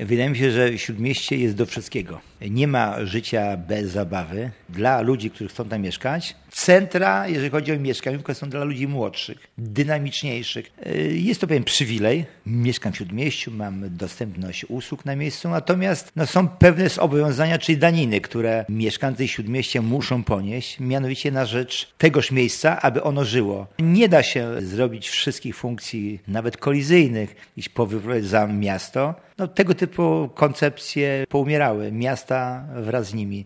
Wydaje mi się, że Śródmieście jest do wszystkiego. Nie ma życia bez zabawy. Dla ludzi, którzy chcą tam mieszkać, centra, jeżeli chodzi o mieszkaniówkę, są dla ludzi młodszych, dynamiczniejszych. Jest to pewien przywilej. Mieszkam w Śródmieściu, mam dostępność usług na miejscu, natomiast są pewne zobowiązania, czyli daniny, które mieszkańcy Śródmieścia muszą ponieść, mianowicie na rzecz tegoż miejsca, aby ono żyło. Nie da się zrobić wszystkich funkcji, nawet kolizyjnych, iść powypływać za miasto. Tego typu koncepcje poumierały, miasta wraz z nimi.